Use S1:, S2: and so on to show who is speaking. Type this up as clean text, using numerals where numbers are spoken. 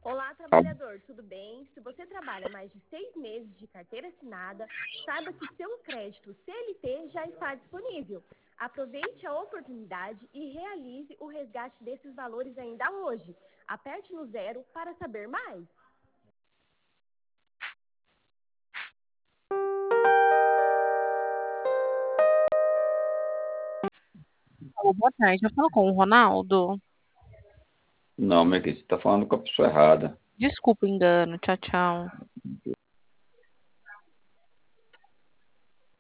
S1: Olá, trabalhador, tudo bem? Se você trabalha mais de 6 meses de carteira assinada, saiba que seu crédito CLT já está disponível. Aproveite a oportunidade e realize o resgate desses valores ainda hoje. Aperte no 0 para saber mais.
S2: Alô, boa tarde. Eu falo com o Ronaldo.
S3: Não, minha querida, você está falando com a pessoa errada.
S2: Desculpa o engano. Tchau, tchau.